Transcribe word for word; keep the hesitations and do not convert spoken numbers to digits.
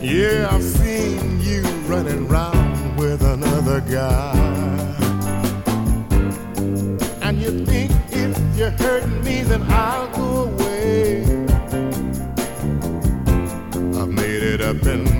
Yeah, I've seen you running round with another guy. And you think if you're hurting me, then I'll go away. I've made it up in